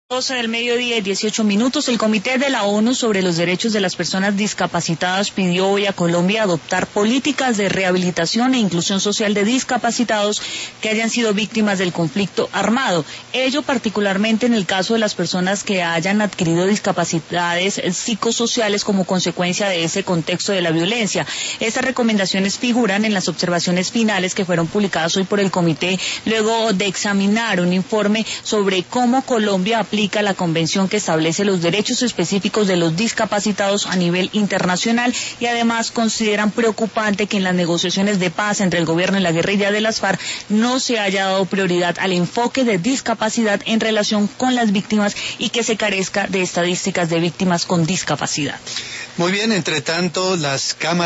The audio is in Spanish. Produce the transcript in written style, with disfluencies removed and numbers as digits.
12 del mediodía y 18 minutos, el Comité de la ONU sobre los Derechos de las Personas Discapacitadas pidió hoy a Colombia adoptar políticas de rehabilitación e inclusión social de discapacitados que hayan sido víctimas del conflicto armado. Ello particularmente en el caso de las personas que hayan adquirido discapacidades psicosociales como consecuencia de ese contexto de la violencia. Estas recomendaciones figuran en las observaciones finales que fueron publicadas hoy por el Comité luego de examinar un informe sobre cómo Colombia aplica la convención que establece los derechos específicos de los discapacitados a nivel internacional, y además consideran preocupante que en las negociaciones de paz entre el gobierno y la guerrilla de las FARC no se haya dado prioridad al enfoque de discapacidad en relación con las víctimas y que se carezca de estadísticas de víctimas con discapacidad. Muy bien, entre tanto, las cámaras